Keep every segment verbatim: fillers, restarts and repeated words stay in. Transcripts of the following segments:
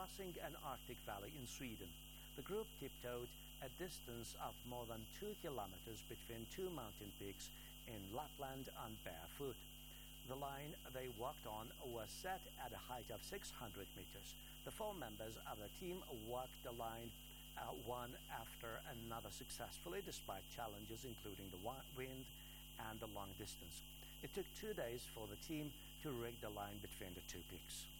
crossing an Arctic valley in Sweden. The group tiptoed a distance of more than two kilometers between two mountain peaks in Lapland on barefoot. The line they walked on was set at a height of six hundred meters. The four members of the team walked the line uh, one after another successfully, despite challenges including the wind and the long distance. It took two days for the team to rig the line between the two peaks.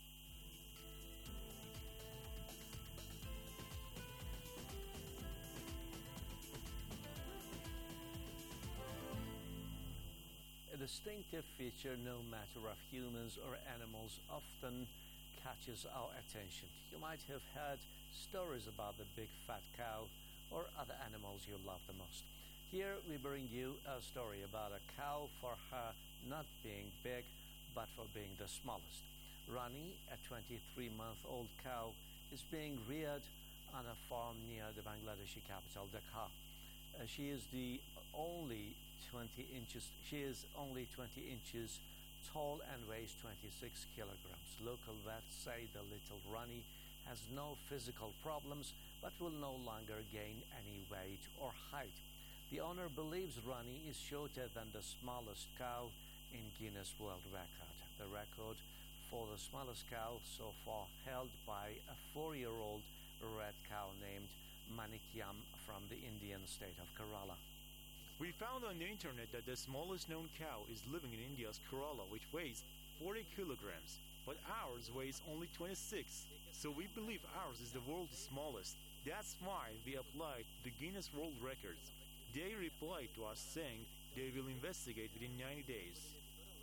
A distinctive feature, no matter of humans or animals, often catches our attention. You might have heard stories about the big fat cow or other animals you love the most. Here we bring you a story about a cow for her not being big, but for being the smallest. Rani, a twenty-three-month-old cow, is being reared on a farm near the Bangladeshi capital, Dhaka. Uh, she is the only twenty inches. She is only twenty inches tall and weighs twenty-six kilograms. Local vets say the little Rani has no physical problems, but will no longer gain any weight or height. The owner believes Rani is shorter than the smallest cow in Guinness World Record. The record for the smallest cow so far held by a four-year-old red cow named Manikyam from the Indian state of Kerala. We found on the internet that the smallest known cow is living in India's Kerala, which weighs forty kilograms, but ours weighs only twenty-six, so we believe ours is the world's smallest. That's why we applied to the Guinness World Records. They replied to us saying they will investigate within ninety days.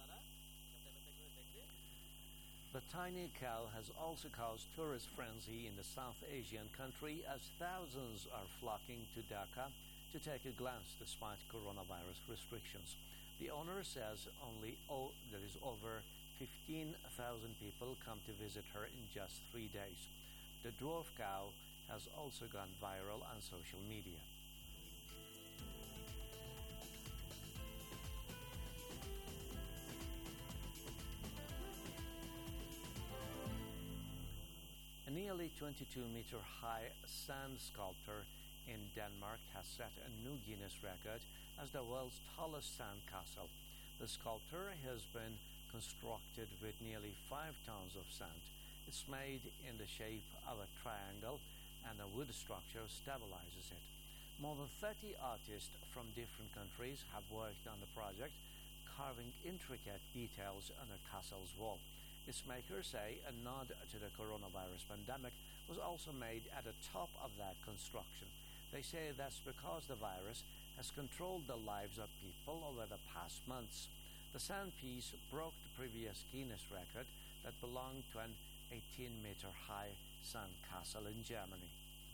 The tiny cow has also caused tourist frenzy in the South Asian country as thousands are flocking to Dhaka to take a glance despite coronavirus restrictions. The owner says only oh, there is over fifteen thousand people come to visit her in just three days. The dwarf cow has also gone viral on social media. A nearly twenty-two meter high sand sculpture in Denmark has set a new Guinness record as the world's tallest sand castle. The sculpture has been constructed with nearly five tons of sand. It's made in the shape of a triangle and a wood structure stabilizes it. More than thirty artists from different countries have worked on the project, carving intricate details on the castle's wall. Its makers say a nod to the coronavirus pandemic was also made at the top of that construction. They say that's because the virus has controlled the lives of people over the past months. The sand piece broke the previous Guinness record that belonged to an eighteen meter high sand castle in Germany.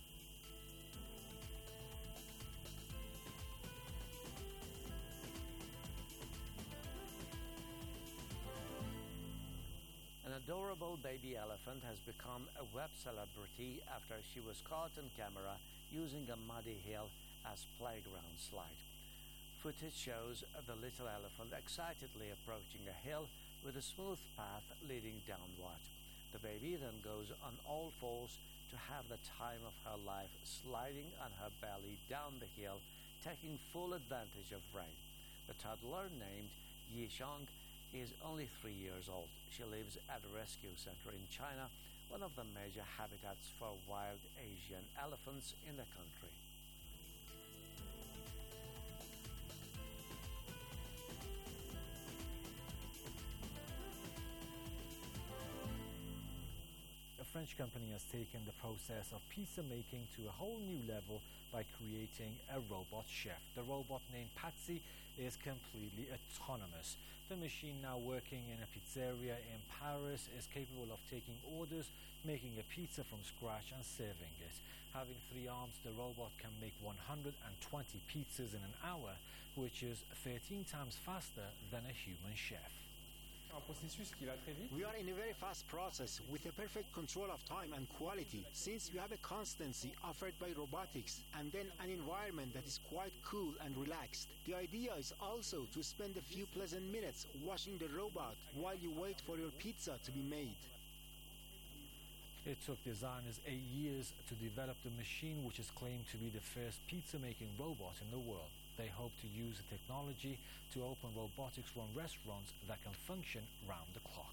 An adorable baby elephant has become a web celebrity after she was caught on camera using a muddy hill as playground slide. Footage shows the little elephant excitedly approaching a hill with a smooth path leading downward. The baby then goes on all fours to have the time of her life, sliding on her belly down the hill, taking full advantage of rain. The toddler, named Yishang, is only three years old. She lives at a rescue center in China, one of the major habitats for wild Asian elephants in the country. A French company has taken the process of pizza making to a whole new level by creating a robot chef. The robot, named Patsy, is completely autonomous. The machine, now working in a pizzeria in Paris, is capable of taking orders, making a pizza from scratch and serving it. Having three arms, the robot can make one hundred twenty pizzas in an hour, which is thirteen times faster than a human chef. We are in a very fast process with a perfect control of time and quality, since we have a constancy offered by robotics and then an environment that is quite cool and relaxed. The idea is also to spend a few pleasant minutes watching the robot while you wait for your pizza to be made. It took designers eight years to develop the machine, which is claimed to be the first pizza-making robot in the world. They hope to use the technology to open robotics-run restaurants that can function round the clock.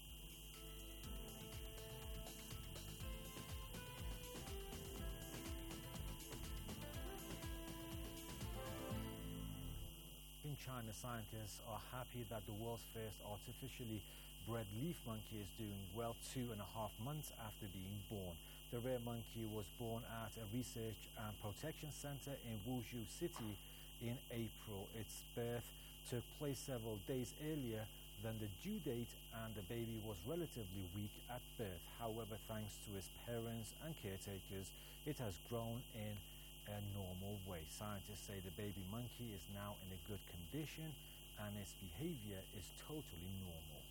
In China, scientists are happy that the world's first artificially bred leaf monkey is doing well two and a half months after being born. The rare monkey was born at a research and protection center in Wuzhou City in April. Its birth took place several days earlier than the due date, and the baby was relatively weak at birth. However, thanks to its parents and caretakers, it has grown in a normal way. Scientists say the baby monkey is now in a good condition and its behavior is totally normal.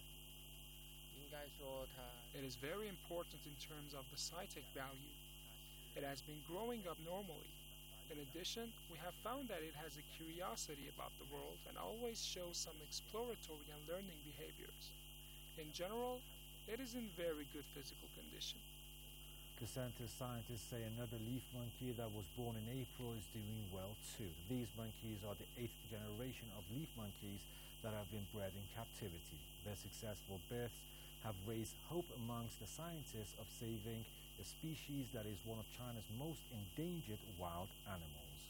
It is very important in terms of the scientific value. It has been growing up normally. In addition, we have found that it has a curiosity about the world and always shows some exploratory and learning behaviors. In general, it is in very good physical condition. The center's scientists say another leaf monkey that was born in April is doing well too. These monkeys are the eighth generation of leaf monkeys that have been bred in captivity. Their successful births have raised hope amongst the scientists of saving a species that is one of China's most endangered wild animals.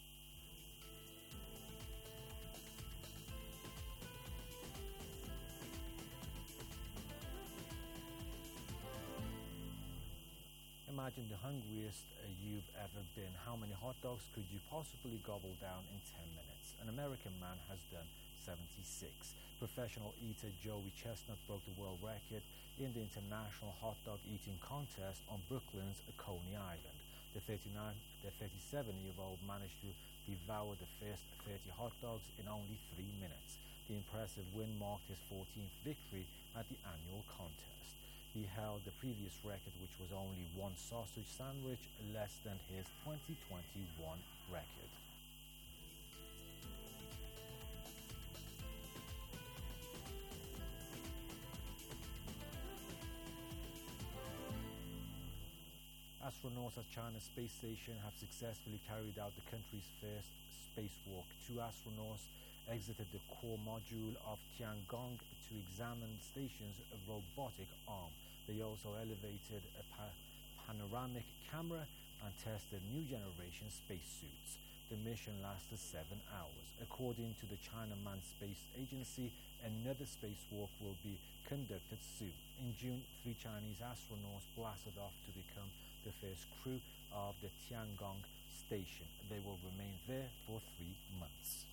Imagine the hungriest uh, you've ever been. How many hot dogs could you possibly gobble down in ten minutes? An American man has done seventy-six. Professional eater Joey Chestnut broke the world record in the International Hot Dog Eating Contest on Brooklyn's Coney Island. The thirty-seven-year-old managed to devour the first thirty hot dogs in only three minutes. The impressive win marked his fourteenth victory at the annual contest. He held the previous record, which was only one sausage sandwich less than his twenty twenty-one record. Astronauts at China's space station have successfully carried out the country's first spacewalk. Two astronauts exited the core module of Tiangong to examine the station's robotic arm. They also elevated a pa- panoramic camera and tested new generation spacesuits. The mission lasted seven hours. According to the China Manned Space Agency, another spacewalk will be conducted soon. In June, three Chinese astronauts blasted off to become the first crew of the Tiangong station. They will remain there for three months.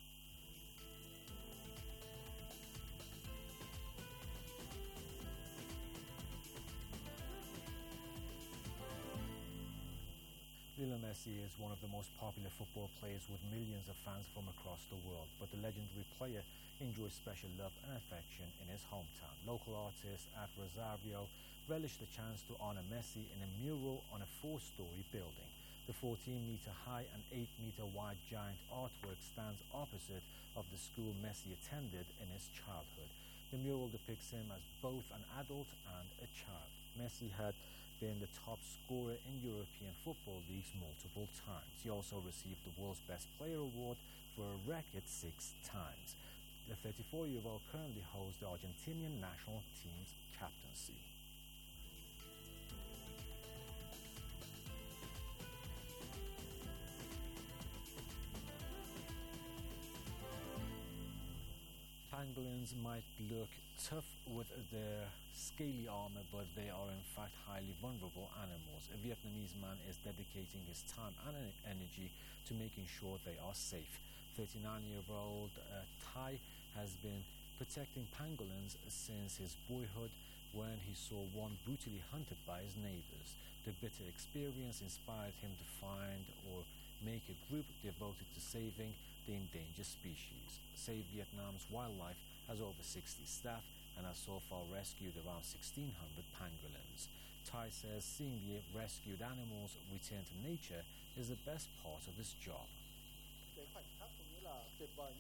Lionel Messi is one of the most popular football players with millions of fans from across the world, but the legendary player enjoys special love and affection in his hometown. Local artists at Rosario relished the chance to honor Messi in a mural on a four-story building. The fourteen-meter high and eight meter wide giant artwork stands opposite of the school Messi attended in his childhood. The mural depicts him as both an adult and a child. Messi had been the top scorer in European football leagues multiple times. He also received the World's Best Player award for a record six times. The thirty-four-year-old currently holds the Argentinian national team's captaincy. Pangolins might look tough with their scaly armor, but they are in fact highly vulnerable animals. A Vietnamese man is dedicating his time and energy to making sure they are safe. thirty-nine-year-old uh, Thai has been protecting pangolins since his boyhood, when he saw one brutally hunted by his neighbors. The bitter experience inspired him to find or make a group devoted to saving the endangered species. Save Vietnam's Wildlife has over sixty staff and has so far rescued around sixteen hundred pangolins. Thai says seeing the rescued animals return to nature is the best part of his job.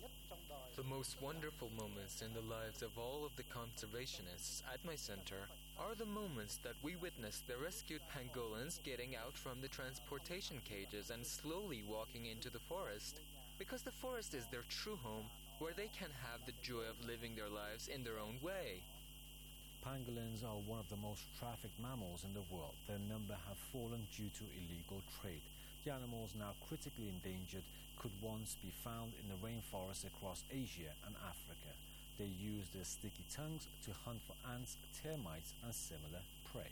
The most wonderful moments in the lives of all of the conservationists at my center are the moments that we witness the rescued pangolins getting out from the transportation cages and slowly walking into the forest. Because the forest is their true home, where they can have the joy of living their lives in their own way. Pangolins are one of the most trafficked mammals in the world. Their number have fallen due to illegal trade. The animals, now critically endangered, could once be found in the rainforests across Asia and Africa. They use their sticky tongues to hunt for ants, termites, and similar prey.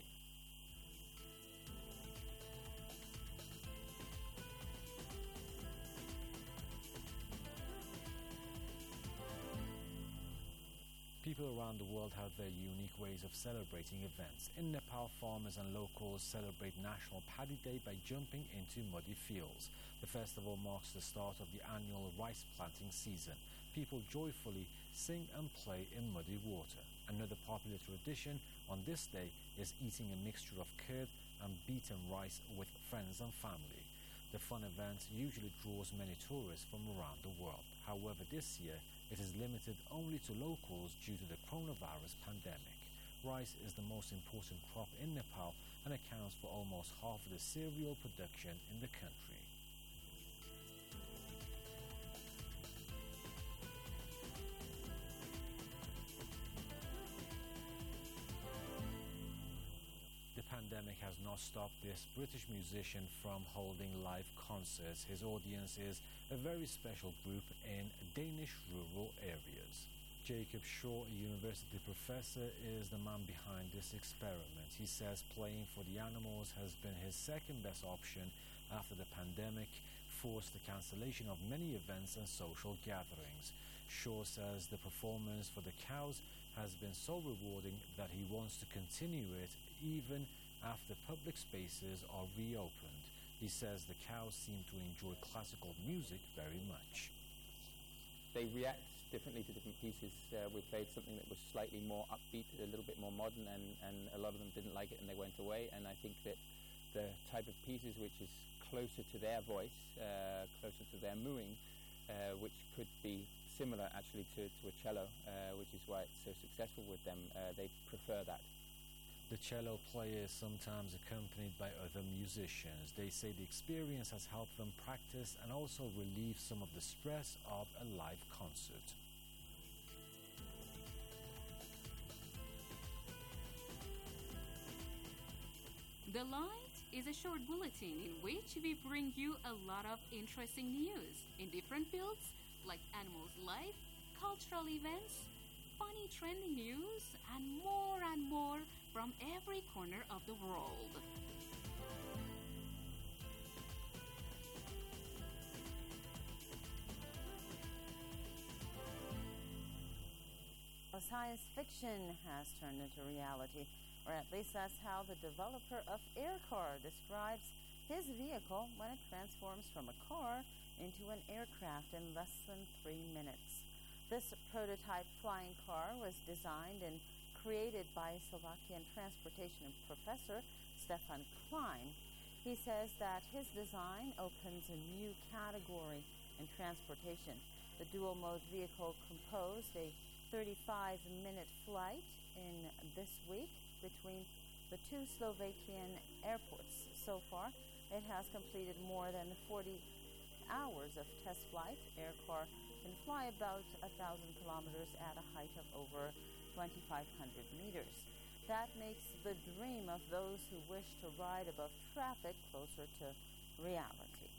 People around the world have their unique ways of celebrating events. In Nepal, farmers and locals celebrate National Paddy Day by jumping into muddy fields. The festival marks the start of the annual rice planting season. People joyfully sing and play in muddy water. Another popular tradition on this day is eating a mixture of curd and beaten rice with friends and family. The fun event usually draws many tourists from around the world. However, this year, it is limited only to locals due to the coronavirus pandemic. Rice is the most important crop in Nepal and accounts for almost half of the cereal production in the country. The pandemic has not stopped this British musician from holding live concerts. His audience is a very special group in Danish rural areas. Jacob Shaw, a university professor, is the man behind this experiment. He says playing for the animals has been his second best option after the pandemic forced the cancellation of many events and social gatherings. Shaw says the performance for the cows has been so rewarding that he wants to continue it even after public spaces are reopened. He says the cows seem to enjoy classical music very much. They react differently to different pieces. Uh, we played something that was slightly more upbeat, a little bit more modern, and, and a lot of them didn't like it and they went away. And I think that the type of pieces which is closer to their voice, uh, closer to their mooing, uh, which could be similar actually to, to a cello, uh, which is why it's so successful with them, uh, they prefer that. The cello player is sometimes accompanied by other musicians. They say the experience has helped them practice and also relieve some of the stress of a live concert. The Light is a short bulletin in which we bring you a lot of interesting news in different fields like animals' life, cultural events, funny trending news, and more and more from every corner of the world. Well, science fiction has turned into reality, or at least that's how the developer of Aircar describes his vehicle when it transforms from a car into an aircraft in less than three minutes. This prototype flying car was designed and created by Slovakian transportation professor Stefan Klein. He says that his design opens a new category in transportation. The dual-mode vehicle composed a thirty-five minute flight in this week between the two Slovakian airports. So far, it has completed more than forty hours of test flight. Aircar can fly about one thousand kilometers at a height of over twenty-five hundred meters. That makes the dream of those who wish to ride above traffic closer to reality.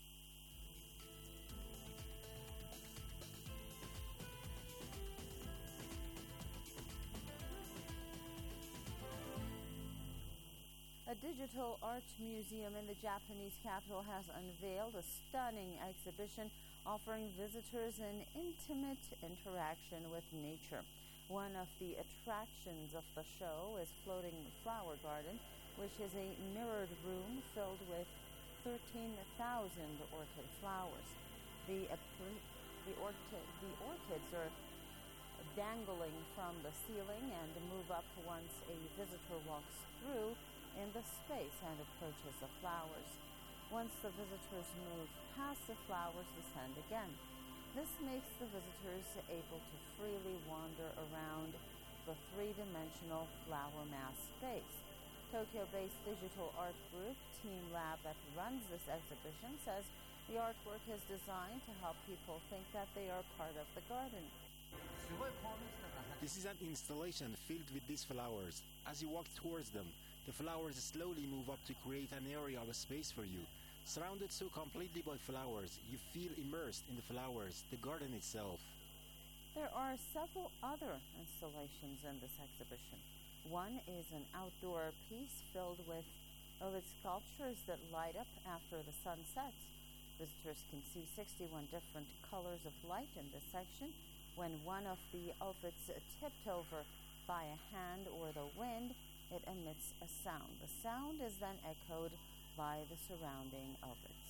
A digital art museum in the Japanese capital has unveiled a stunning exhibition offering visitors an intimate interaction with nature. One of the attractions of the show is Floating Flower Garden, which is a mirrored room filled with thirteen thousand orchid flowers. The, the, orchid, the orchids are dangling from the ceiling and move up once a visitor walks through in the space and approaches the flowers. Once the visitors move past, the flowers descend again. This makes the visitors able to freely wander around the three-dimensional flower mass space. Tokyo-based digital art group Team Lab that runs this exhibition says the artwork is designed to help people think that they are part of the garden. This is an installation filled with these flowers. As you walk towards them, the flowers slowly move up to create an area of space for you. Surrounded so completely by flowers, you feel immersed in the flowers, the garden itself. There are several other installations in this exhibition. One is an outdoor piece filled with, oh, with sculptures that light up after the sun sets. Visitors can see sixty-one different colors of light in this section. When one of the ovids tipped over by a hand or the wind, it emits a sound. The sound is then echoed by the surrounding ovids.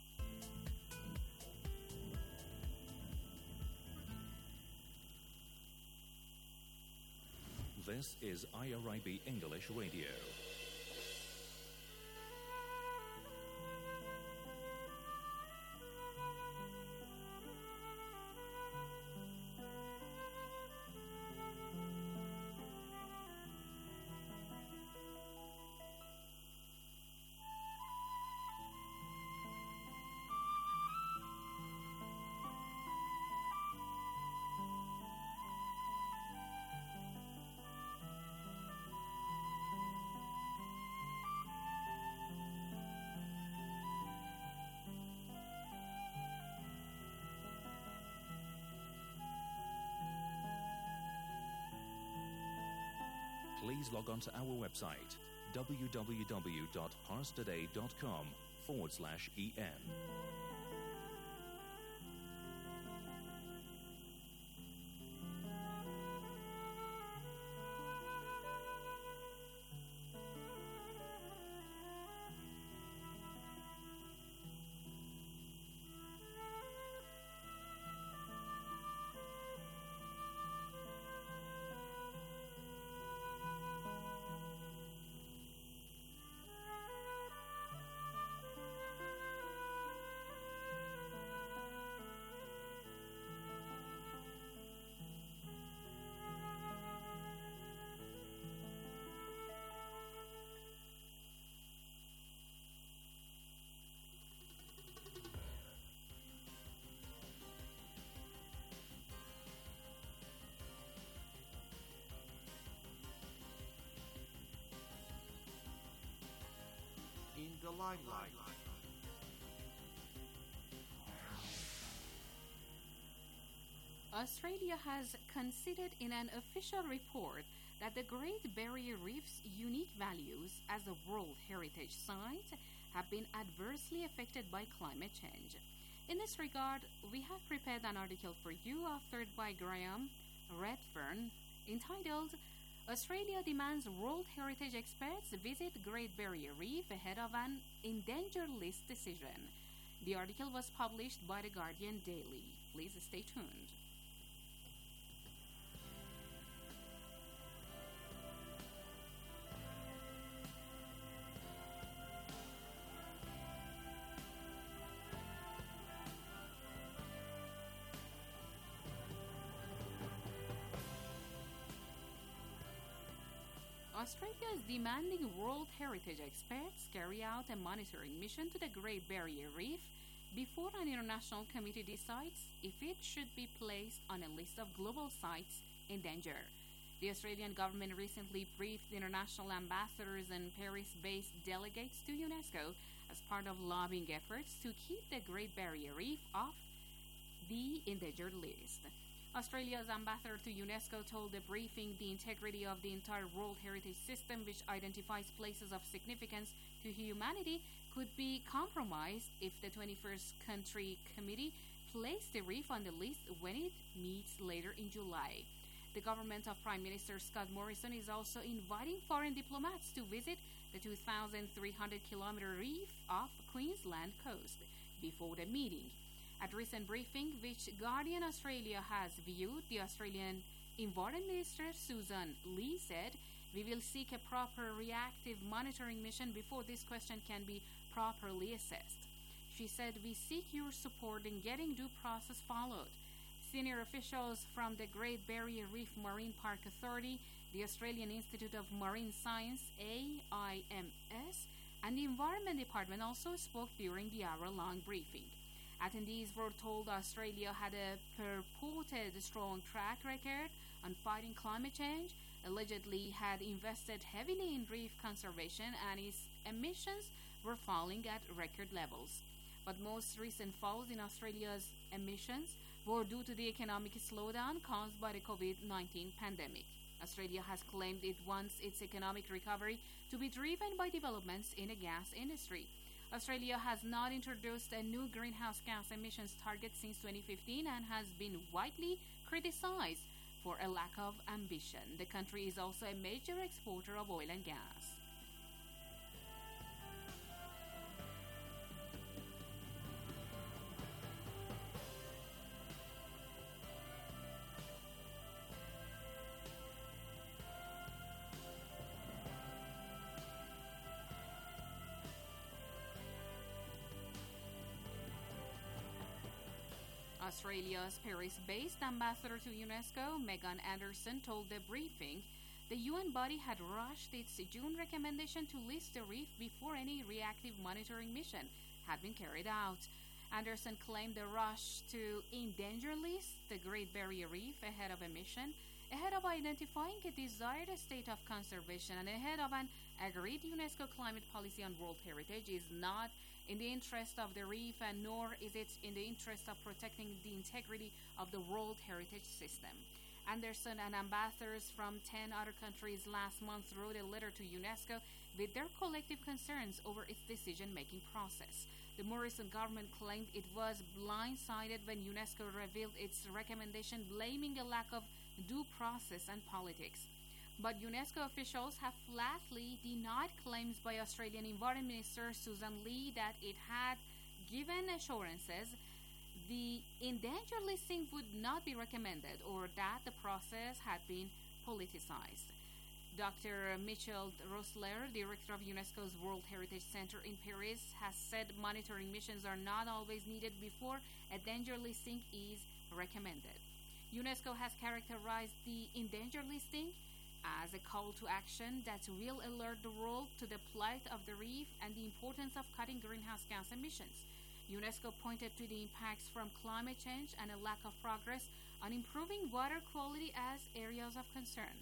This is I R I B English Radio. Please log on to our website, w w w dot pars today dot com forward slash E N. In the limelight. Australia has considered in an official report that the Great Barrier Reef's unique values as a World Heritage Site have been adversely affected by climate change. In this regard, we have prepared an article for you authored by Graham Redfern entitled Australia demands World Heritage experts visit Great Barrier Reef ahead of an endangered list decision. The article was published by The Guardian Daily. Please stay tuned. Australia is demanding World Heritage experts carry out a monitoring mission to the Great Barrier Reef before an international committee decides if it should be placed on a list of global sites in danger. The Australian government recently briefed international ambassadors and Paris-based delegates to UNESCO as part of lobbying efforts to keep the Great Barrier Reef off the endangered list. Australia's ambassador to UNESCO told the briefing the integrity of the entire World Heritage System, which identifies places of significance to humanity, could be compromised if the twenty-first Country Committee placed the reef on the list when it meets later in July. The government of Prime Minister Scott Morrison is also inviting foreign diplomats to visit the two thousand three hundred kilometer reef off Queensland coast before the meeting. At recent briefing, which Guardian Australia has viewed, the Australian Environment Minister Susan Lee said, "We will seek a proper reactive monitoring mission before this question can be properly assessed." She said, "We seek your support in getting due process followed." Senior officials from the Great Barrier Reef Marine Park Authority the Australian Institute of Marine Science, A I M S, and the Environment Department also spoke during the hour-long briefing. Attendees were told Australia had a purported strong track record on fighting climate change, allegedly had invested heavily in reef conservation, and its emissions were falling at record levels. But most recent falls in Australia's emissions were due to the economic slowdown caused by the COVID nineteen pandemic. Australia has claimed it wants its economic recovery to be driven by developments in the gas industry. Australia has not introduced a new greenhouse gas emissions target since twenty fifteen and has been widely criticized for a lack of ambition. The country is also a major exporter of oil and gas. Australia's Paris-based ambassador to UNESCO, Megan Anderson, told the briefing the U N body had rushed its June recommendation to list the reef before any reactive monitoring mission had been carried out. Anderson claimed the rush to endanger list the Great Barrier Reef ahead of a mission, ahead of identifying a desired state of conservation, and ahead of an agreed UNESCO climate policy on World Heritage is not in the interest of the reef, and nor is it in the interest of protecting the integrity of the World Heritage System. Anderson and ambassadors from ten other countries last month wrote a letter to UNESCO with their collective concerns over its decision-making process. The Morrison government claimed it was blindsided when UNESCO revealed its recommendation, blaming a lack of due process and politics. But UNESCO officials have flatly denied claims by Australian Environment Minister Susan Lee that it had given assurances the endangered listing would not be recommended or that the process had been politicized. Doctor Mitchell Rosler, director of UNESCO's World Heritage Center in Paris, has said monitoring missions are not always needed before a danger listing is recommended. UNESCO has characterized the endangered listing as a call to action that will alert the world to the plight of the reef and the importance of cutting greenhouse gas emissions. UNESCO pointed to the impacts from climate change and a lack of progress on improving water quality as areas of concern.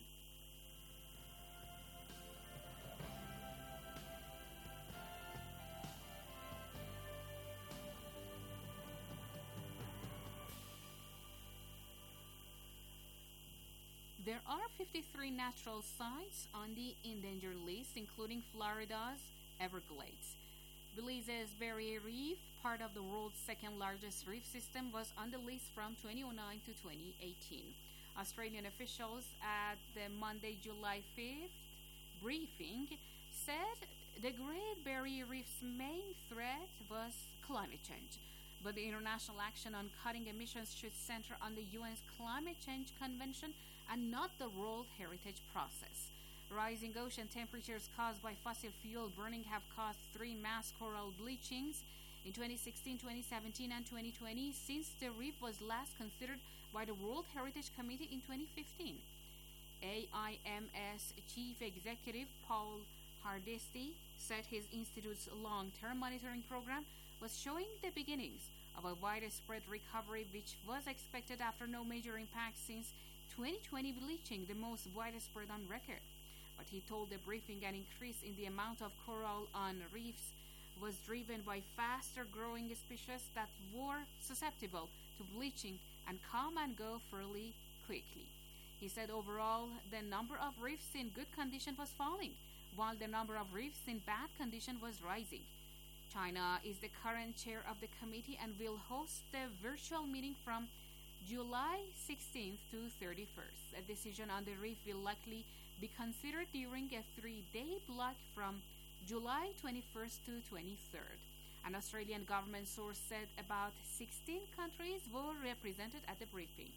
There are fifty-three natural sites on the endangered list, including Florida's Everglades. Belize's Barrier Reef, part of the world's second-largest reef system, was on the list from twenty oh nine to twenty eighteen. Australian officials at the Monday, July fifth briefing said the Great Barrier Reef's main threat was climate change, but the international action on cutting emissions should center on the U N's Climate Change Convention and not the World Heritage process. Rising ocean temperatures caused by fossil fuel burning have caused three mass coral bleachings in twenty sixteen, twenty seventeen, and twenty twenty since the reef was last considered by the World Heritage Committee in twenty fifteen. A I M S Chief Executive Paul Hardesty said his institute's long-term monitoring program was showing the beginnings of a widespread recovery, which was expected after no major impact since twenty twenty bleaching, the most widespread on record. But he told the briefing an increase in the amount of coral on reefs was driven by faster growing species that were susceptible to bleaching and come and go fairly quickly. He said overall the number of reefs in good condition was falling, while the number of reefs in bad condition was rising. China is the current chair of the committee and will host the virtual meeting from July sixteenth to thirty-first. A decision on the reef will likely be considered during a three-day block from July twenty-first to twenty-third. An Australian government source said about sixteen countries were represented at the briefing.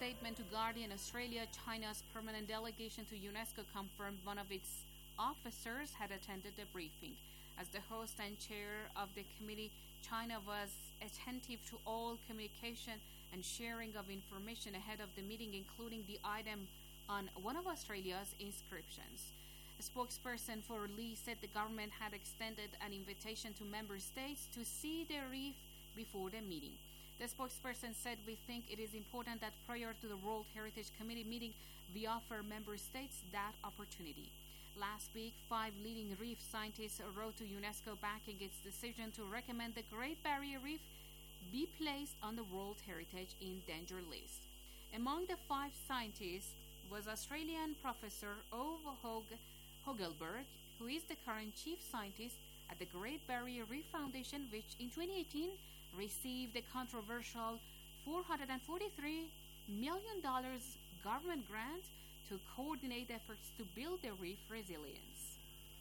statement to Guardian Australia, China's permanent delegation to UNESCO confirmed one of its officers had attended the briefing. As the host and chair of the committee, China was attentive to all communication and sharing of information ahead of the meeting, including the item on one of Australia's inscriptions. A spokesperson for Lee said the government had extended an invitation to member states to see the reef before the meeting. The spokesperson said, "We think it is important that prior to the World Heritage Committee meeting, we offer member states that opportunity." Last week, five leading reef scientists wrote to UNESCO backing its decision to recommend the Great Barrier Reef be placed on the World Heritage in Danger list. Among the five scientists was Australian Professor Ove Hog- Hogelberg, who is the current chief scientist at the Great Barrier Reef Foundation, which in twenty eighteen received a controversial four hundred forty-three million dollars government grant to coordinate efforts to build the reef resilience.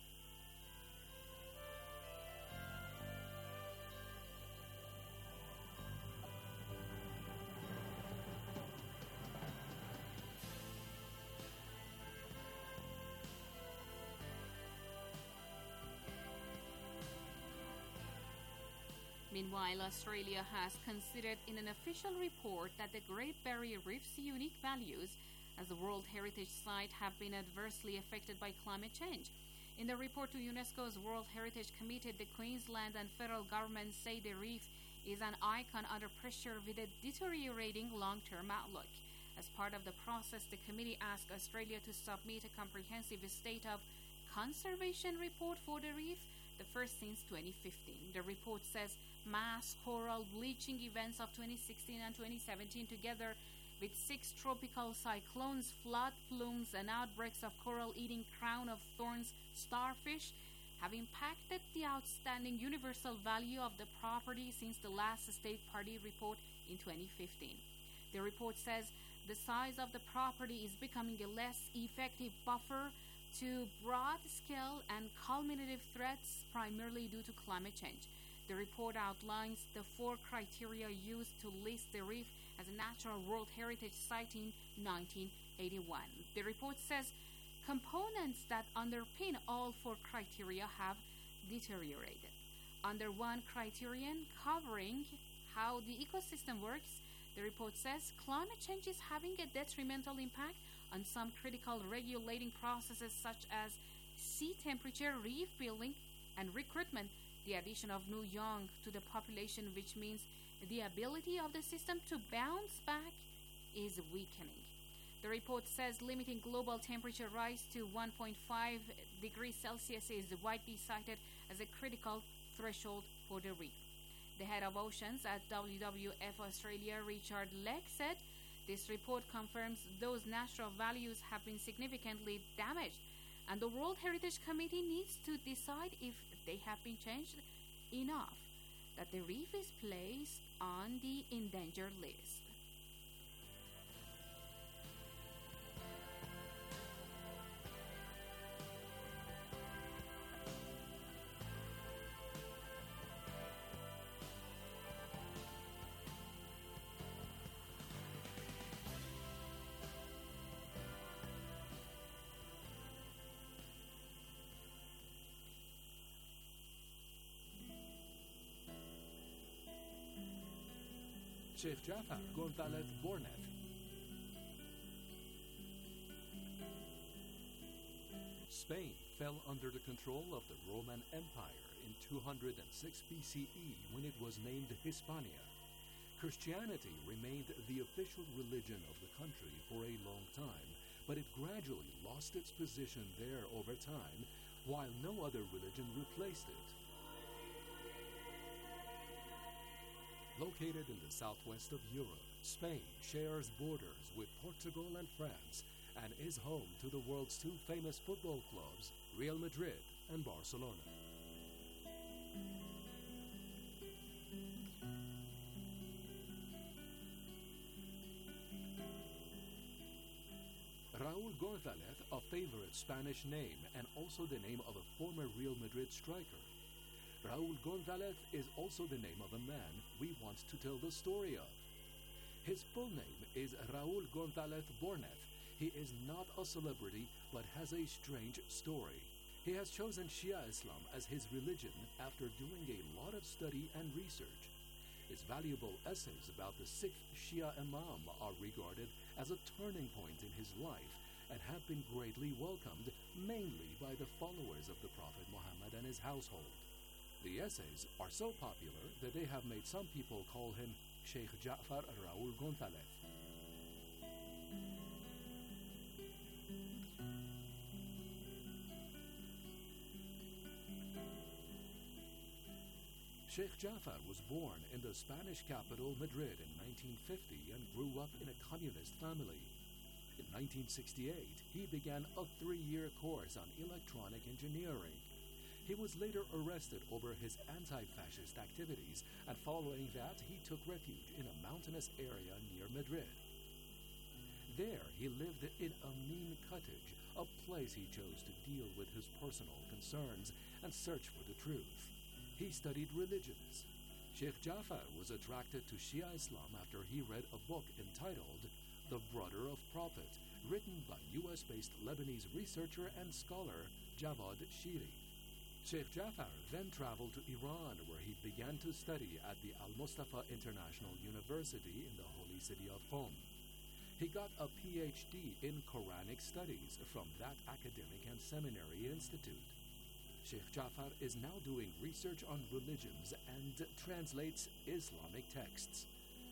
Meanwhile, Australia has considered in an official report that the Great Barrier Reef's unique values as a World Heritage Site have been adversely affected by climate change. In the report to UNESCO's World Heritage Committee, the Queensland and federal governments say the reef is an icon under pressure with a deteriorating long-term outlook. As part of the process, the committee asked Australia to submit a comprehensive state of conservation report for the reef, the first since twenty fifteen. The report says mass coral bleaching events of twenty sixteen and twenty seventeen, together with six tropical cyclones, flood plumes, and outbreaks of coral-eating crown of thorns starfish, have impacted the outstanding universal value of the property since the last state party report in twenty fifteen. The report says the size of the property is becoming a less effective buffer to broad-scale and cumulative threats, primarily due to climate change. The report outlines the four criteria used to list the reef as a Natural World Heritage Site in nineteen eighty-one. The report says components that underpin all four criteria have deteriorated. Under one criterion, covering how the ecosystem works, the report says climate change is having a detrimental impact on some critical regulating processes such as sea temperature, reef building, and recruitment, the addition of new young to the population, which means the ability of the system to bounce back is weakening. The report says limiting global temperature rise to one point five degrees Celsius is widely cited as a critical threshold for the reef. The head of oceans at W W F Australia, Richard Leck, said this report confirms those natural values have been significantly damaged, and the World Heritage Committee needs to decide if they have been changed enough that the reef is placed on the endangered list. Sheikh Jafar Gonzalez Bornez. Spain fell under the control of the Roman Empire in two hundred six B C E when it was named Hispania. Christianity remained the official religion of the country for a long time, but it gradually lost its position there over time, while no other religion replaced it. Located in the southwest of Europe, Spain shares borders with Portugal and France and is home to the world's two famous football clubs, Real Madrid and Barcelona. Raúl González, a favorite Spanish name and also the name of a former Real Madrid striker. Raúl González is also the name of a man we want to tell the story of. His full name is Raul Gonzalez Bornez. He is not a celebrity, but has a strange story. He has chosen Shia Islam as his religion after doing a lot of study and research. His valuable essays about the sixth Shia Imam are regarded as a turning point in his life and have been greatly welcomed, mainly by the followers of the Prophet Muhammad and his household. The essays are so popular that they have made some people call him Sheikh Ja'far Raul Gonzalez. Sheikh Ja'far was born in the Spanish capital Madrid in nineteen fifty and grew up in a communist family. In nineteen sixty-eight, he began a three-year course on electronic engineering. He was later arrested over his anti-fascist activities, and following that, he took refuge in a mountainous area near Madrid. There, he lived in Amin Cottage, a place he chose to deal with his personal concerns and search for the truth. He studied religions. Sheikh Ja'far was attracted to Shia Islam after he read a book entitled The Brother of Prophet, written by U S-based Lebanese researcher and scholar Javad Shiri. Sheikh Ja'far then traveled to Iran, where he began to study at the Al-Mustafa International University in the holy city of Qom. He got a P H D in Quranic studies from that academic and seminary institute. Sheikh Ja'far is now doing research on religions and translates Islamic texts.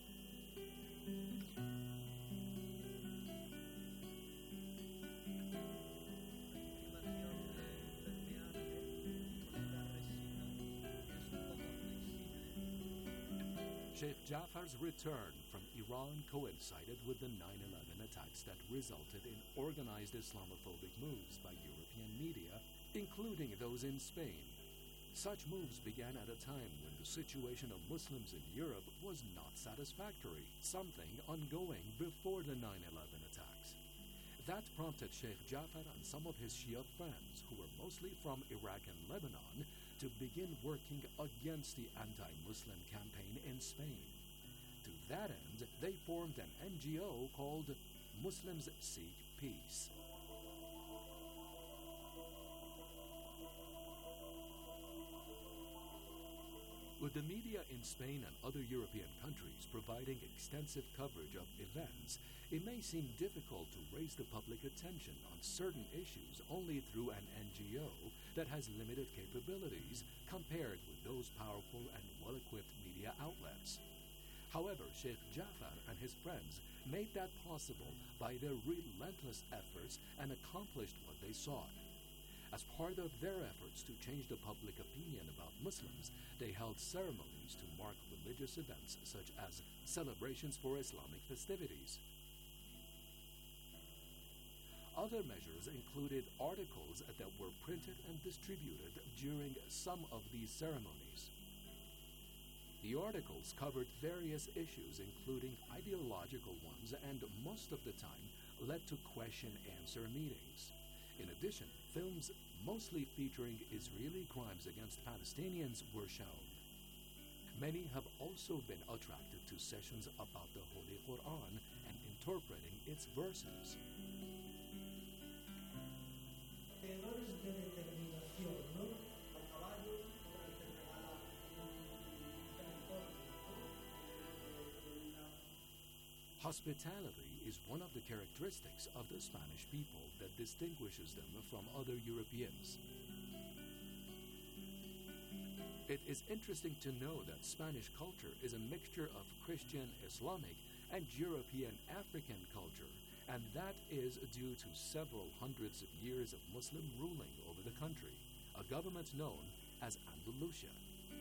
Sheikh Ja'far's return from Iran coincided with the nine eleven attacks that resulted in organized Islamophobic moves by European media, including those in Spain. Such moves began at a time when the situation of Muslims in Europe was not satisfactory, something ongoing before the nine eleven attacks. That prompted Sheikh Ja'far and some of his Shia friends, who were mostly from Iraq and Lebanon, to begin working against the anti-Muslim campaign in Spain. To that end, they formed an N G O called Muslims Seek Peace. With the media in Spain and other European countries providing extensive coverage of events, it may seem difficult to raise the public attention on certain issues only through an N G O that has limited capabilities compared with those powerful and well-equipped media outlets. However, Sheikh Ja'far and his friends made that possible by their relentless efforts and accomplished what they sought. As part of their efforts to change the public opinion about Muslims, they held ceremonies to mark religious events such as celebrations for Islamic festivities. Other measures included articles that were printed and distributed during some of these ceremonies. The articles covered various issues, including ideological ones, and most of the time led to question-answer meetings. In addition, films mostly featuring Israeli crimes against Palestinians were shown. Many have also been attracted to sessions about the Holy Quran and interpreting its verses. Hospitality is one of the characteristics of the Spanish people that distinguishes them from other Europeans. It is interesting to know that Spanish culture is a mixture of Christian, Islamic, and European African culture, and that is due to several hundreds of years of Muslim ruling over the country, a government known as Andalusia.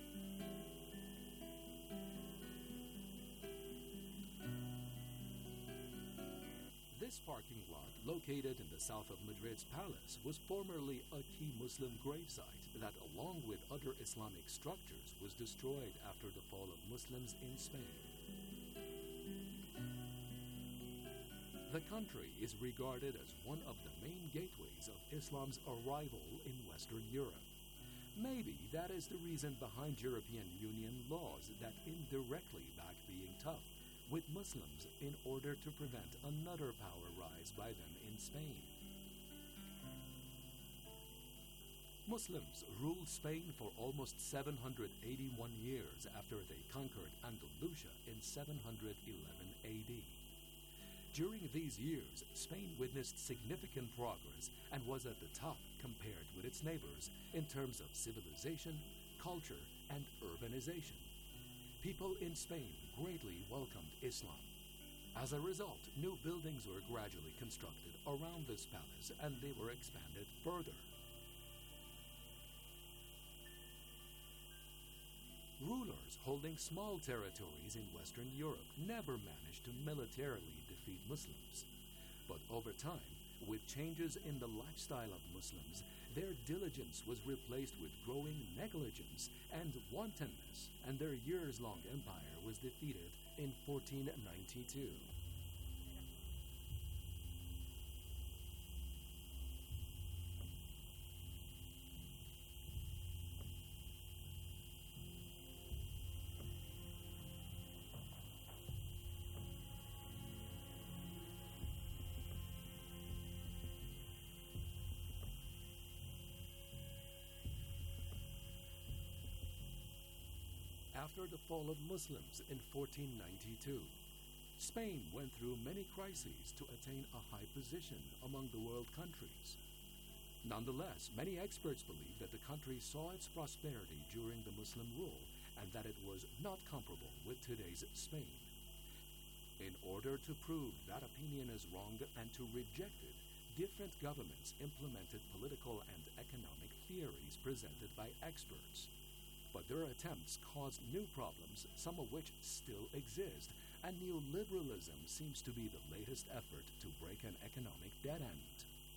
This parking lot, located in the south of Madrid's palace, was formerly a key Muslim gravesite that, along with other Islamic structures, was destroyed after the fall of Muslims in Spain. The country is regarded as one of the main gateways of Islam's arrival in Western Europe. Maybe that is the reason behind European Union laws that indirectly back being tough, with Muslims in order to prevent another power rise by them in Spain. Muslims ruled Spain for almost seven hundred eighty-one years after they conquered Andalusia in seven hundred eleven A D. During these years, Spain witnessed significant progress and was at the top compared with its neighbors in terms of civilization, culture, and urbanization. People in Spain greatly welcomed Islam. As a result, new buildings were gradually constructed around this palace and they were expanded further. Rulers holding small territories in Western Europe never managed to militarily defeat Muslims. But over time, with changes in the lifestyle of Muslims, their diligence was replaced with growing negligence and wantonness, and their years-long empire was defeated in fourteen ninety-two. After the fall of Muslims in fourteen ninety-two, Spain went through many crises to attain a high position among the world countries. Nonetheless, many experts believe that the country saw its prosperity during the Muslim rule and that it was not comparable with today's Spain. In order to prove that opinion is wrong and to reject it, different governments implemented political and economic theories presented by experts. But their attempts caused new problems, some of which still exist, and neoliberalism seems to be the latest effort to break an economic dead end.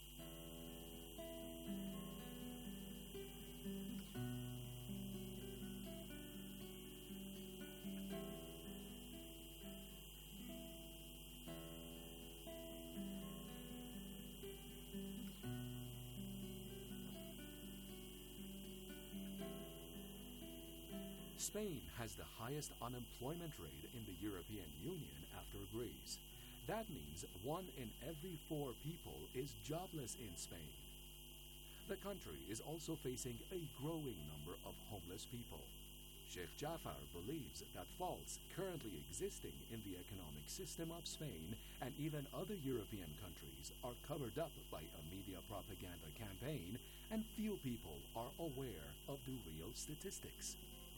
Spain has the highest unemployment rate in the European Union after Greece. That means one in every four people is jobless in Spain. The country is also facing a growing number of homeless people. Sheikh Jafar believes that faults currently existing in the economic system of Spain and even other European countries are covered up by a media propaganda campaign, and few people are aware of the real statistics.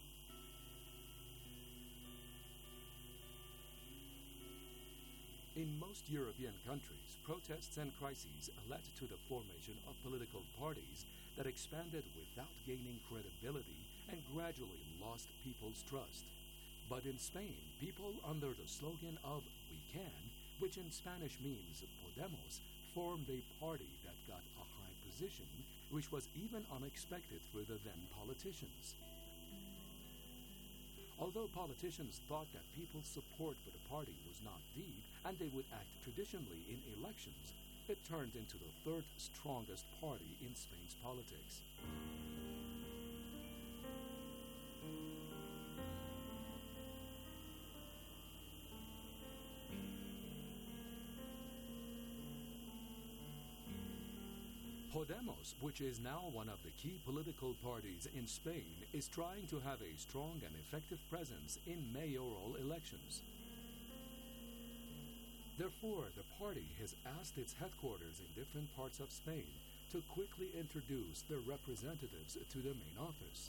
In most European countries, protests and crises led to the formation of political parties that expanded without gaining credibility and gradually lost people's trust. But in Spain, people under the slogan of "We Can," which in Spanish means Podemos, formed a party that got a high position, which was even unexpected for the then politicians. Although politicians thought that people's support for the party was not deep and they would act traditionally in elections, it turned into the third strongest party in Spain's politics. Podemos, which is now one of the key political parties in Spain, is trying to have a strong and effective presence in mayoral elections. Therefore, the party has asked its headquarters in different parts of Spain to quickly introduce their representatives to the main office.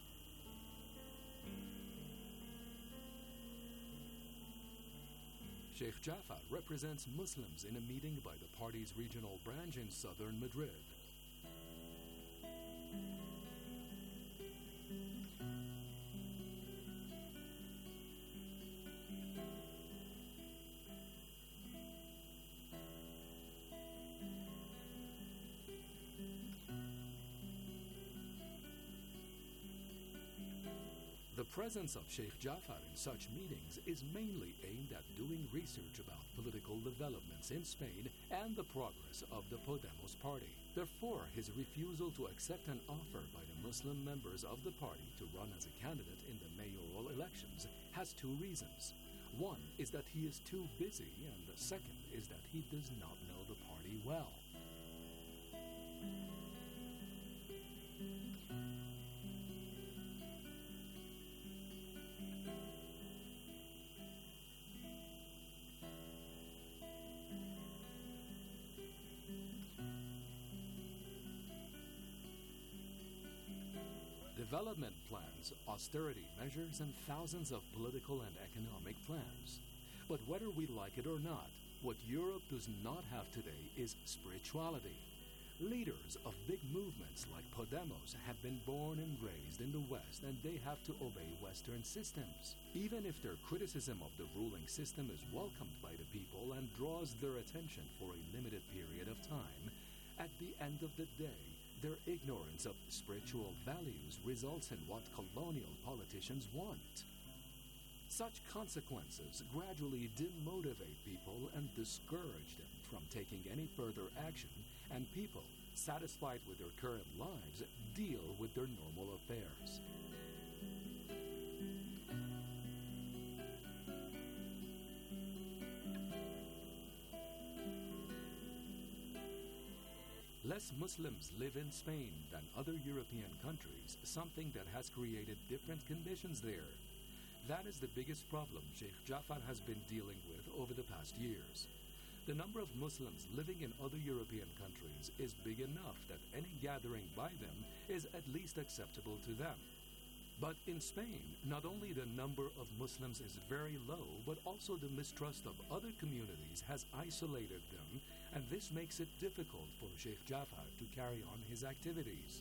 Sheikh Jafar represents Muslims in a meeting by the party's regional branch in southern Madrid. The presence of Sheikh Jafar in such meetings is mainly aimed at doing research about political developments in Spain and the progress of the Podemos party. Therefore, his refusal to accept an offer by the Muslim members of the party to run as a candidate in the mayoral elections has two reasons. One is that he is too busy, and the second is that he does not know the party well. Development plans, austerity measures, and thousands of political and economic plans. But whether we like it or not, what Europe does not have today is spirituality. Leaders of big movements like Podemos have been born and raised in the West, and they have to obey Western systems. Even if their criticism of the ruling system is welcomed by the people and draws their attention for a limited period of time, at the end of the day, their ignorance of spiritual values results in what colonial politicians want. Such consequences gradually demotivate people and discourage them from taking any further action, and people, satisfied with their current lives, deal with their normal affairs. Less Muslims live in Spain than other European countries, something that has created different conditions there. That is the biggest problem Sheikh Jafar has been dealing with over the past years. The number of Muslims living in other European countries is big enough that any gathering by them is at least acceptable to them. But in Spain, not only the number of Muslims is very low, but also the mistrust of other communities has isolated them, and this makes it difficult for Sheikh Jafar to carry on his activities.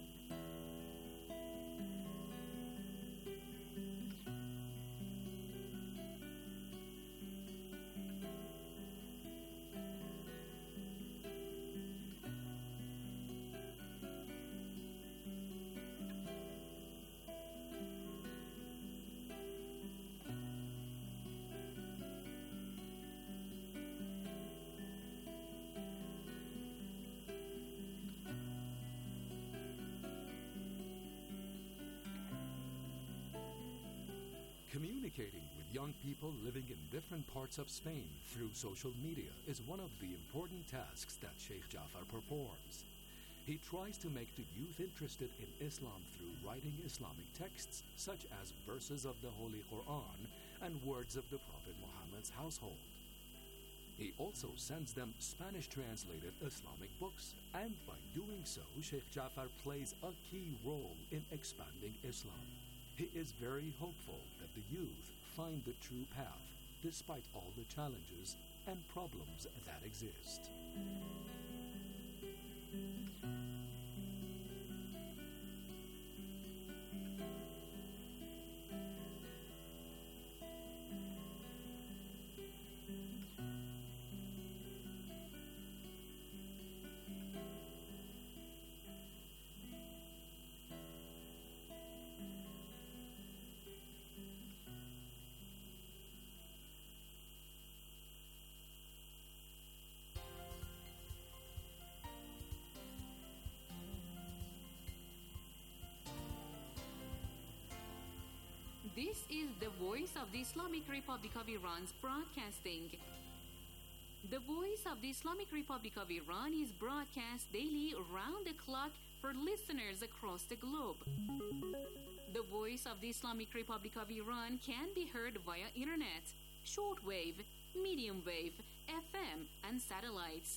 Communicating with young people living in different parts of Spain through social media is one of the important tasks that Sheikh Jafar performs. He tries to make the youth interested in Islam through writing Islamic texts such as verses of the Holy Quran and words of the Prophet Muhammad's household. He also sends them Spanish-translated Islamic books, and by doing so, Sheikh Jafar plays a key role in expanding Islam. He is very hopeful that the youth find the true path, despite all the challenges and problems that exist. This is the Voice of the Islamic Republic of Iran's broadcasting. The Voice of the Islamic Republic of Iran is broadcast daily around the clock for listeners across the globe. The Voice of the Islamic Republic of Iran can be heard via internet, shortwave, medium wave, F M, and satellites.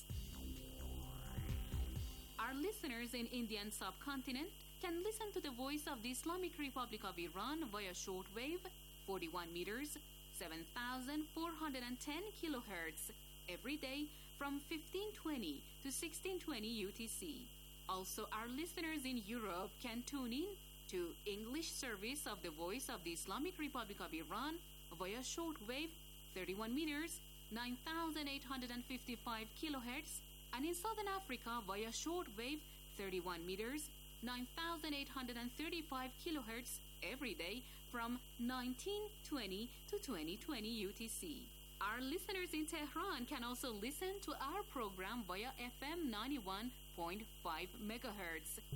Our listeners in Indian subcontinent can listen to the Voice of the Islamic Republic of Iran via shortwave, forty-one meters, seven thousand four hundred ten kilohertz, every day from fifteen twenty to sixteen twenty U T C. Also, our listeners in Europe can tune in to English service of the Voice of the Islamic Republic of Iran via shortwave, thirty-one meters, nine thousand eight hundred fifty-five kilohertz, and in Southern Africa via shortwave, thirty-one meters, nine thousand eight hundred thirty-five kilohertz every day from nineteen twenty to twenty twenty U T C. Our listeners in Tehran can also listen to our program via F M ninety-one point five megahertz.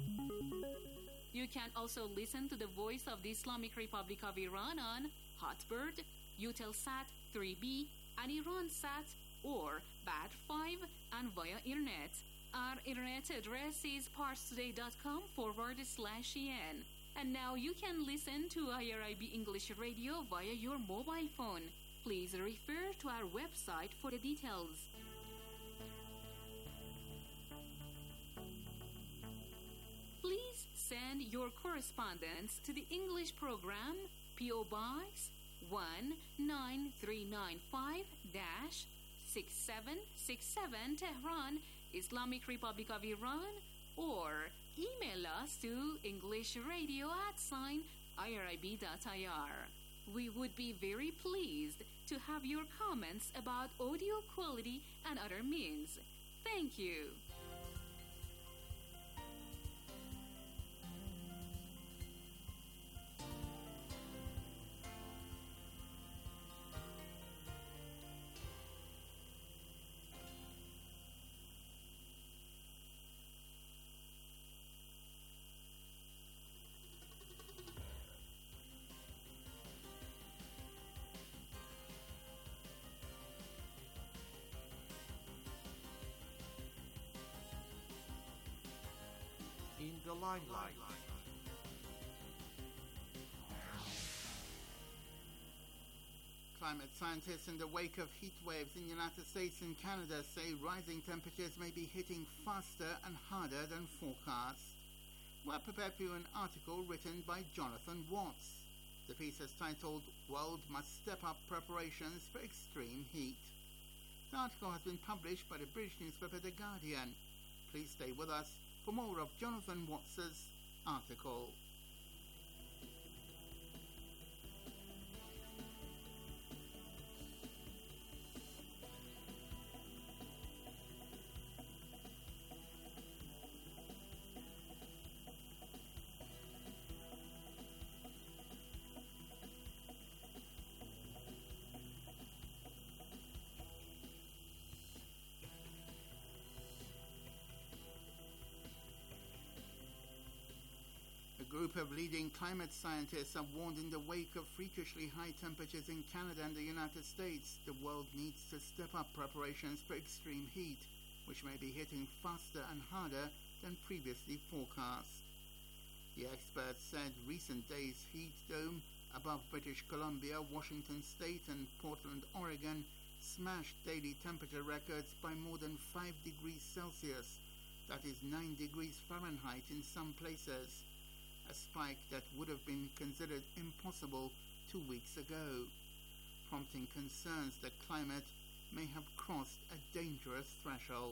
You can also listen to the Voice of the Islamic Republic of Iran on Hotbird, Eutelsat three B, and Iransat, or B A T five, and via internet. Our internet address is parstoday.com forward slash en. And now you can listen to I R I B English Radio via your mobile phone. Please refer to our website for the details. Please send your correspondence to the English program, P O Box one nine three nine five six seven six seven, Tehran, Islamic Republic of Iran, or email us to englishradio at sign irib.ir. We would be very pleased to have your comments about audio quality and other means. Thank you. In the limelight. Climate scientists in the wake of heat waves in the United States and Canada say rising temperatures may be hitting faster and harder than forecast. We're prepared for you an article written by Jonathan Watts. The piece is titled "World Must Step Up Preparations for Extreme Heat." The article has been published by the British newspaper The Guardian. Please stay with us for more of Jonathan Watts' article. A group of leading climate scientists have warned in the wake of freakishly high temperatures in Canada and the United States, the world needs to step up preparations for extreme heat, which may be hitting faster and harder than previously forecast. The experts said recent days' heat dome above British Columbia, Washington State and Portland, Oregon smashed daily temperature records by more than five degrees Celsius, that is nine degrees Fahrenheit in some places, a spike that would have been considered impossible two weeks ago, prompting concerns that climate may have crossed a dangerous threshold.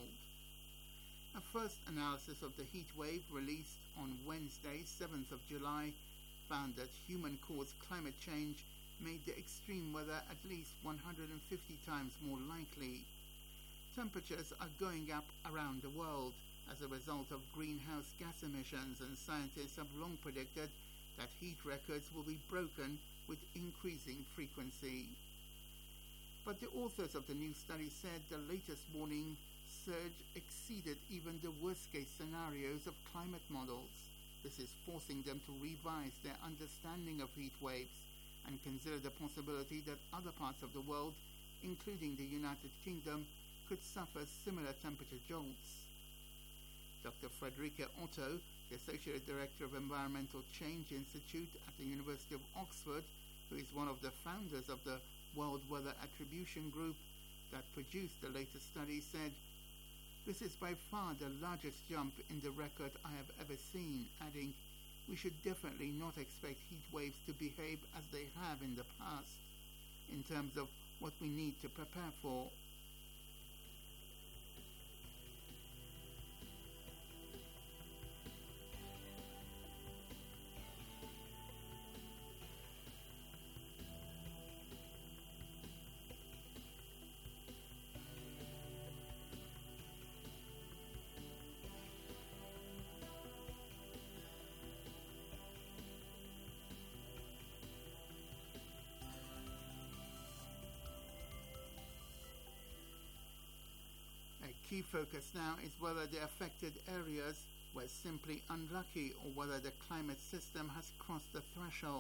A first analysis of the heat wave released on Wednesday, seventh of July, found that human-caused climate change made the extreme weather at least one hundred fifty times more likely. Temperatures are going up around the world as a result of greenhouse gas emissions, and scientists have long predicted that heat records will be broken with increasing frequency. But the authors of the new study said the latest warning surge exceeded even the worst-case scenarios of climate models. This is forcing them to revise their understanding of heat waves and consider the possibility that other parts of the world, including the United Kingdom, could suffer similar temperature jolts. Doctor Frederica Otto, the Associate Director of Environmental Change Institute at the University of Oxford, who is one of the founders of the World Weather Attribution Group that produced the latest study, said, "This is by far the largest jump in the record I have ever seen," adding, "We should definitely not expect heat waves to behave as they have in the past, in terms of what we need to prepare for." Key focus now is whether the affected areas were simply unlucky or whether the climate system has crossed the threshold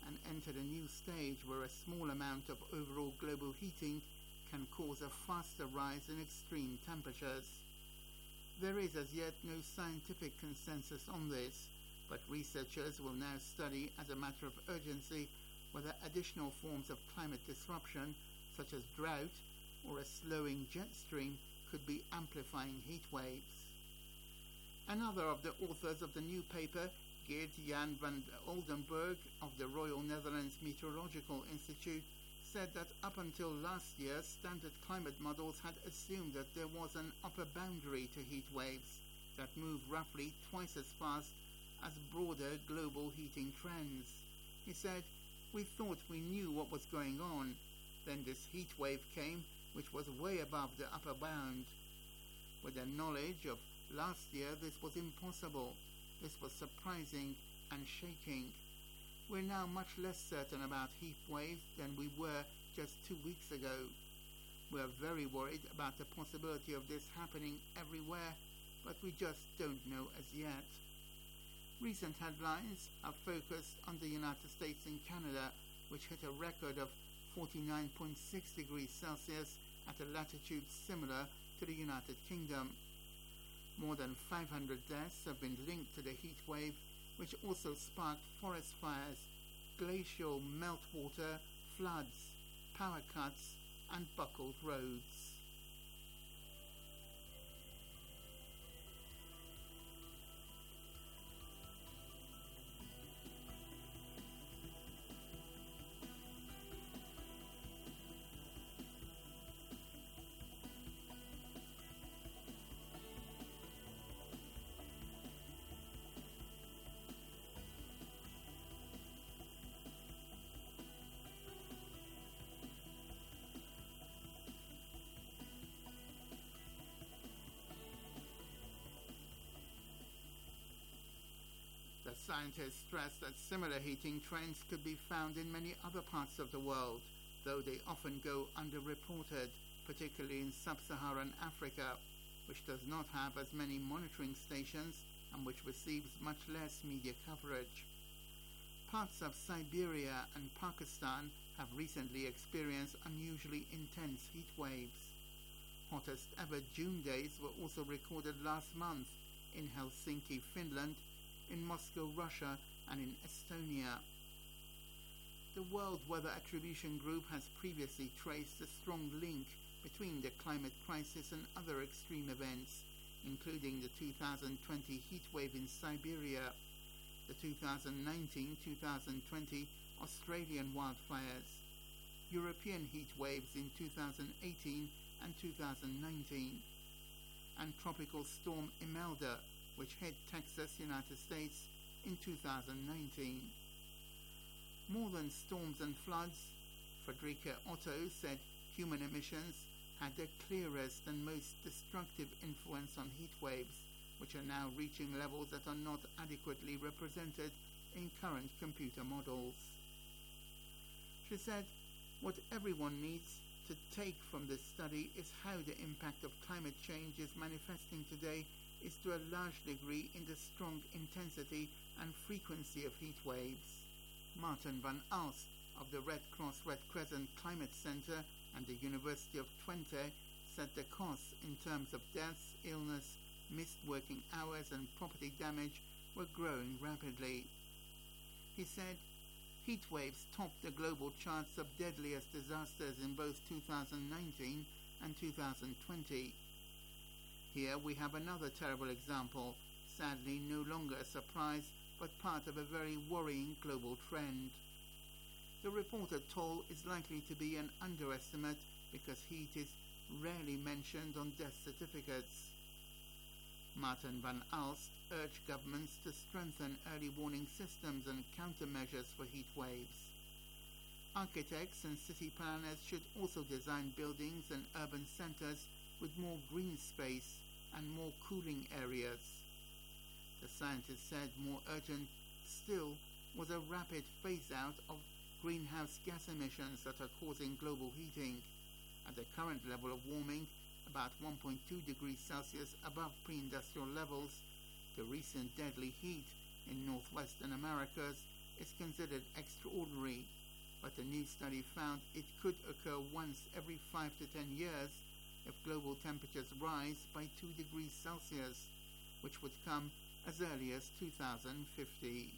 and entered a new stage where a small amount of overall global heating can cause a faster rise in extreme temperatures. There is as yet no scientific consensus on this, but researchers will now study as a matter of urgency whether additional forms of climate disruption, such as drought or a slowing jet stream, could be amplifying heat waves. Another of the authors of the new paper, Geert Jan van Oldenburg of the Royal Netherlands Meteorological Institute, said that up until last year, standard climate models had assumed that there was an upper boundary to heat waves that move roughly twice as fast as broader global heating trends. He said, "We thought we knew what was going on. Then this heat wave came, which was way above the upper bound. With the knowledge of last year, this was impossible. This was surprising and shaking. We're now much less certain about heat waves than we were just two weeks ago. We're very worried about the possibility of this happening everywhere, but we just don't know as yet." Recent headlines are focused on the United States and Canada, which hit a record of forty-nine point six degrees Celsius at a latitude similar to the United Kingdom. More than five hundred deaths have been linked to the heat wave, which also sparked forest fires, glacial meltwater, floods, power cuts, and buckled roads. Scientists stress that similar heating trends could be found in many other parts of the world, though they often go underreported, particularly in sub-Saharan Africa, which does not have as many monitoring stations and which receives much less media coverage. Parts of Siberia and Pakistan have recently experienced unusually intense heat waves. Hottest ever June days were also recorded last month in Helsinki, Finland, in Moscow, Russia, and in Estonia. The World Weather Attribution Group has previously traced a strong link between the climate crisis and other extreme events, including the two thousand twenty heatwave in Siberia, the two thousand nineteen to two thousand twenty Australian wildfires, European heat waves in two thousand eighteen and two thousand nineteen, and Tropical Storm Imelda, which hit Texas, United States in two thousand nineteen. More than storms and floods, Frederica Otto said human emissions had the clearest and most destructive influence on heat waves, which are now reaching levels that are not adequately represented in current computer models. She said, "What everyone needs to take from this study is how the impact of climate change is manifesting today is to a large degree in the strong intensity and frequency of heat waves." Martin van Aalst of the Red Cross Red Crescent Climate Center and the University of Twente said the costs in terms of deaths, illness, missed working hours and property damage were growing rapidly. He said, "Heat waves topped the global charts of deadliest disasters in both two thousand nineteen and two thousand twenty. Here we have another terrible example, sadly no longer a surprise, but part of a very worrying global trend. The reported toll is likely to be an underestimate because heat is rarely mentioned on death certificates." Martin van Aalst urged governments to strengthen early warning systems and countermeasures for heat waves. Architects and city planners should also design buildings and urban centers with more green space and more cooling areas. The scientists said more urgent still was a rapid phase-out of greenhouse gas emissions that are causing global heating. At the current level of warming, about one point two degrees Celsius above pre-industrial levels, the recent deadly heat in northwestern Americas is considered extraordinary, but a new study found it could occur once every five to ten years if global temperatures rise by two degrees Celsius, which would come as early as two thousand fifty.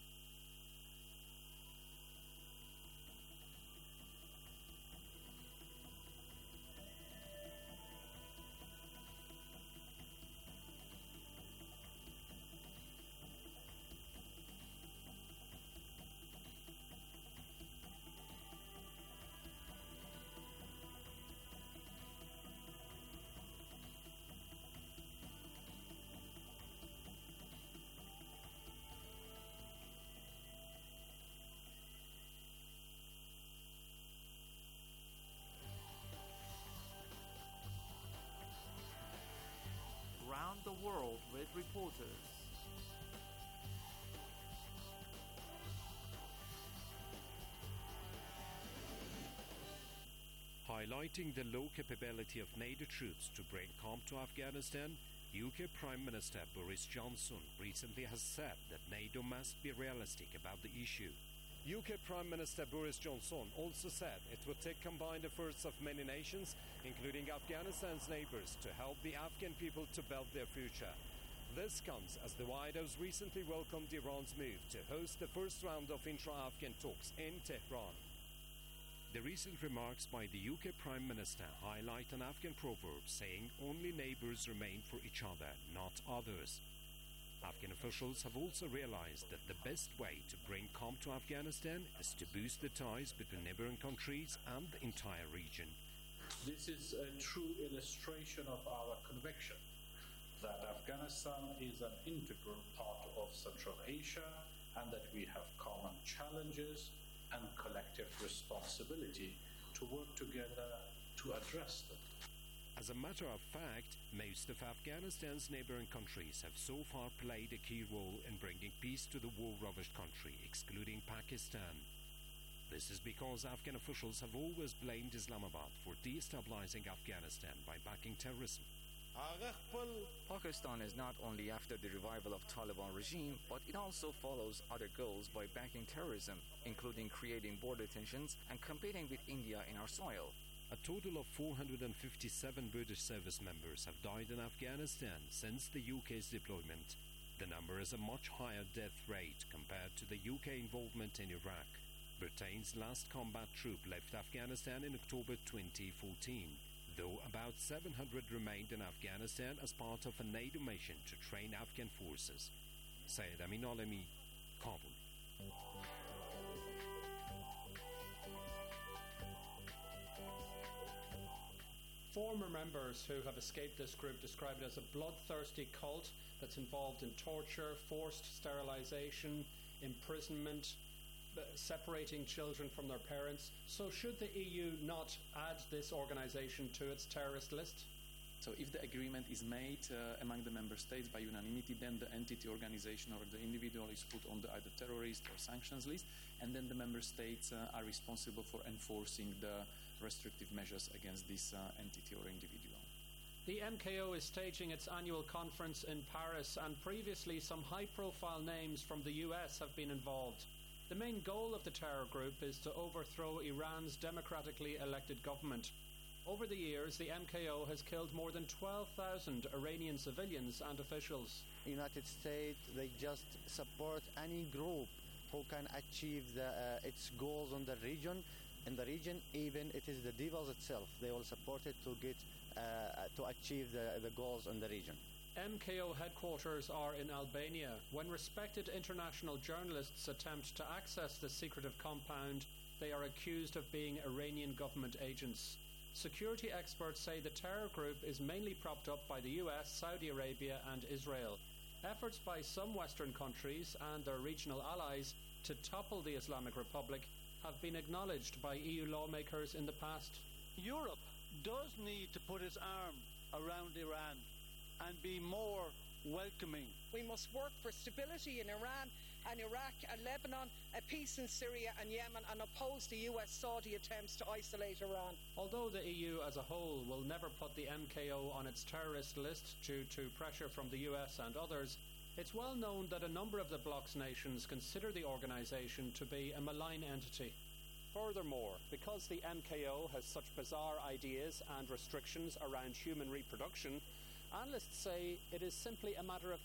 Round the world with reporters. Highlighting the low capability of NATO troops to bring calm to Afghanistan, U K Prime Minister Boris Johnson recently has said that NATO must be realistic about the issue. U K Prime Minister Boris Johnson also said it would take combined efforts of many nations, including Afghanistan's neighbors, to help the Afghan people to build their future. This comes as the White House recently welcomed Iran's move to host the first round of intra-Afghan talks in Tehran. The recent remarks by the U K Prime Minister highlight an Afghan proverb saying only neighbors remain for each other, not others. Afghan officials have also realized that the best way to bring calm to Afghanistan is to boost the ties between neighboring countries and the entire region. This is a true illustration of our conviction that Afghanistan is an integral part of Central Asia and that we have common challenges and collective responsibility to work together to address them. As a matter of fact, most of Afghanistan's neighboring countries have so far played a key role in bringing peace to the war-ravaged country, excluding Pakistan. This is because Afghan officials have always blamed Islamabad for destabilizing Afghanistan by backing terrorism. Pakistan is not only after the revival of Taliban regime, but it also follows other goals by backing terrorism, including creating border tensions and competing with India in our soil. A total of four hundred fifty-seven British service members have died in Afghanistan since the U K's deployment. The number is a much higher death rate compared to the U K involvement in Iraq. Britain's last combat troop left Afghanistan in October twenty fourteen, though about seven hundred remained in Afghanistan as part of a NATO mission to train Afghan forces. Syed Amin Alemi, Kabul. Former members who have escaped this group describe it as a bloodthirsty cult that's involved in torture, forced sterilization, imprisonment, separating children from their parents. So should the E U not add this organization to its terrorist list? So if the agreement is made uh, among the member states by unanimity, then the entity, organization or the individual is put on the either terrorist or sanctions list, and then the member states uh, are responsible for enforcing the restrictive measures against this uh, entity or individual. The M K O is staging its annual conference in Paris, and previously some high-profile names from the U S have been involved. The main goal of the terror group is to overthrow Iran's democratically elected government. Over the years, the M K O has killed more than twelve thousand Iranian civilians and officials. United States, they just support any group who can achieve the, uh, its goals in the region. In the region, even it is the devils itself. They will support it to get uh, to achieve the, the goals in the region. M K O headquarters are in Albania. When respected international journalists attempt to access the secretive compound, they are accused of being Iranian government agents. Security experts say the terror group is mainly propped up by the U S, Saudi Arabia and Israel. Efforts by some Western countries and their regional allies to topple the Islamic Republic have been acknowledged by E U lawmakers in the past. Europe does need to put its arm around Iran and be more welcoming. We must work for stability in Iran and Iraq and Lebanon, a peace in Syria and Yemen, and oppose the U S-Saudi attempts to isolate Iran. Although the E U as a whole will never put the M K O on its terrorist list due to pressure from the U S and others, It's well known that a number of the bloc's nations consider the organisation to be a malign entity. Furthermore, because the M K O has such bizarre ideas and restrictions around human reproduction, analysts say it is simply a matter of